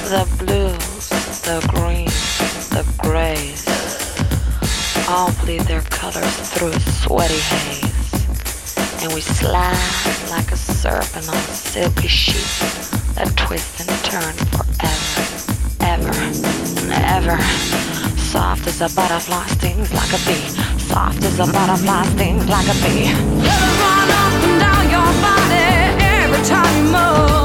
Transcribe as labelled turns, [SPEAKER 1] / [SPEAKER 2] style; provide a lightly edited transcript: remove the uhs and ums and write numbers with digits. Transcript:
[SPEAKER 1] The blues, the greens, the grays all bleed their colors through a sweaty haze, and we slide like a serpent on silky sheets that twist and turn forever, ever, and ever. Soft as a butterfly, stings like a bee. Soft as a butterfly, stings like a bee. Let it run up and down your body every time you move.